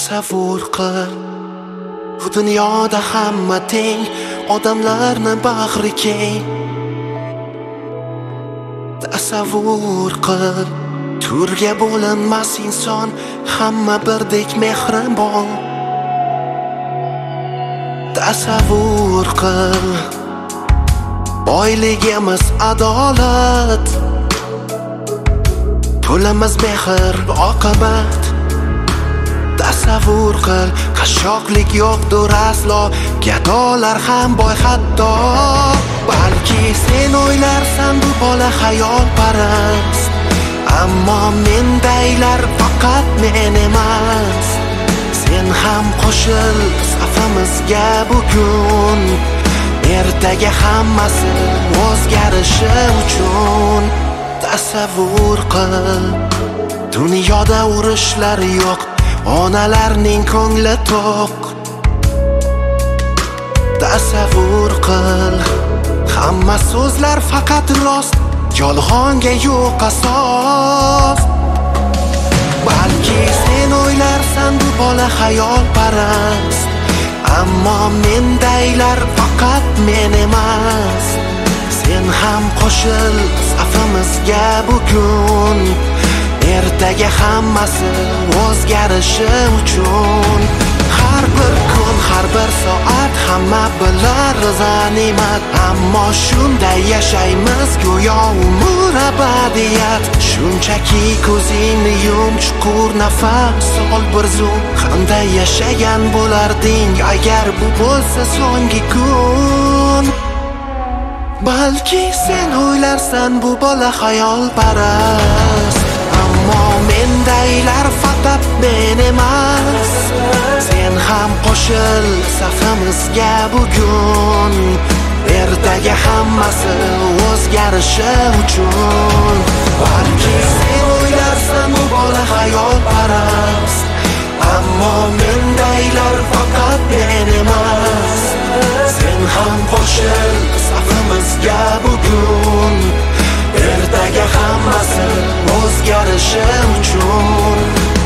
Tasavvur qil, bu dunyoda hamma teng, odamlarni bag'ri keng. Tasavvur qil, turga bo'linmas inson, hamma birdek mehribon. Tasavvur qil, boyligimiz adolat, pulimiz mehr oqibat. Tasavvur qil, qashshoqlik yo'qdir aslo, gadolar ham boy hatto. Balki sen o'ylarsan bu bola xayolparast, ammo mendaylar faqat men emas. Sen ham qo'shil safimizga bugun, ertaga hammasi o'zgarishi uchun. Tasavvur qil, dunyoda urushlar yo'q, onalarning ko'ngli to'q. Tasavvur qil, hamma so'zlar faqat rost, yolg'onga yo'q asos. Balki sen o'ylarsan bu bola xayolparast, ammo mendaylar faqat men emas. Sen ham qo'shil safimizga bugun, ertaga hammasi o'zgarishi uchun. Har bir kun, har bir soat hamma bilar g'animat, ammo shunday yashaymiz go'yo umr abadiyat. Shunchaki ko'zingni yum, chuqur nafas ol bir zum. Qanday yashagan bo'larding agar bu bo'lsa so'nggi kun? Balki sen o'ylarsan bu bola xayolparast, ammo mendaylar faqat men emas. Sen ham qo'shil safimizga bugun, ertaga hammasi o'zgarishi uchun. Balki sen o'ylarsan bu bola xayolparast, ammo mendaylar faqat men emas. Sen ham qo'shil safimizga bugun, ertaga hammasi o'zgarishi uchun.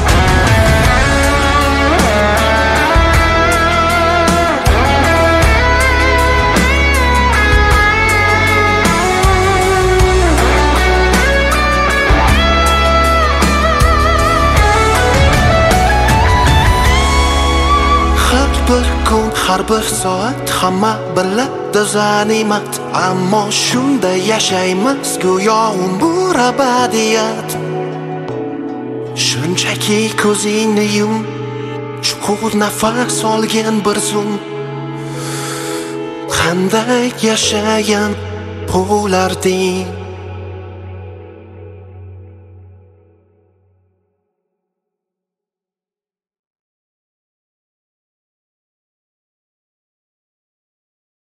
Har bir kun, har bir soat hamma biladi g'animat, ammo shunday yashaymiz go'yo umr abadiyat. Shunchaki ko'zingni yum, chuqur nafas olgin bir zum. Qanday yashagan bo'larding?